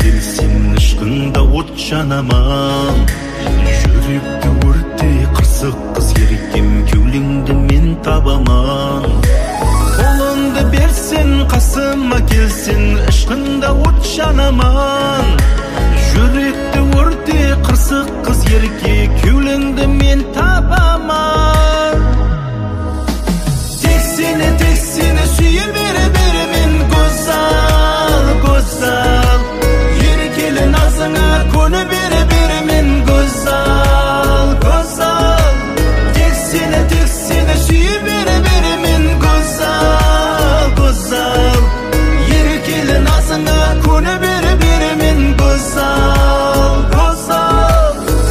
келсең ышқыңда от жанаман. Жүректі өрте қырсық қыз еркем, кеулеңді мен табаман. Қолыңды берсең қасыма келсең ышқыңда от жанаман. Жүректі өрте қырсық қыз ерке, кеулеңді мен табаман. Тек сені сүйе бере мен гөзал, гөзал. Еркелі назыңа көне бере мен гөзал, гөзал. Тек сені сүйе бере мен гөзал, гөзал. Еркелі назыңа көне бере мен гөзал, гөзал.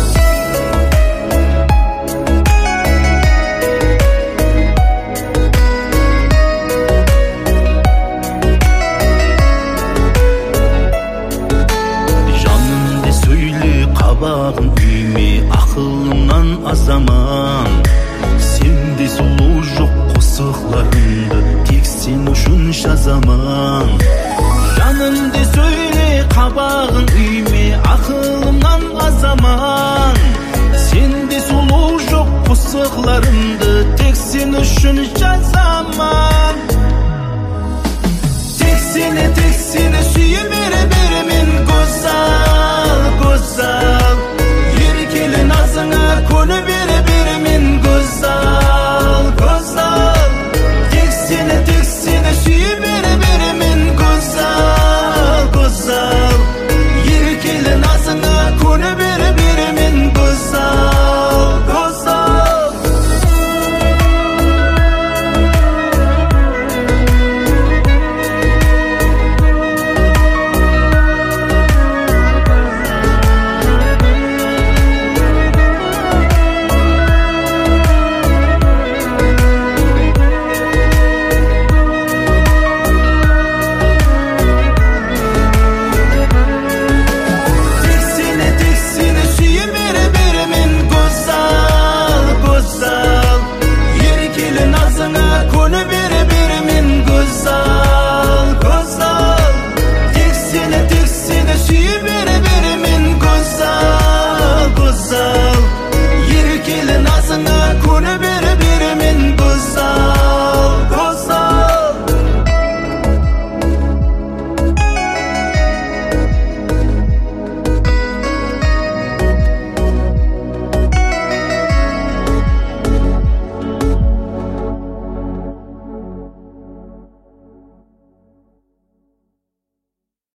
Жанымды сөйле қабағын үйме, ақылыңнан азаман. Сенде сұлу жоқ қосықларымды, тек сен үшін жазаман. Жанымды сөйле қабағын үйме, ақылымнан азаман. Сенде сұлу жоқ қосықларымды, тек сен үшін жазаман.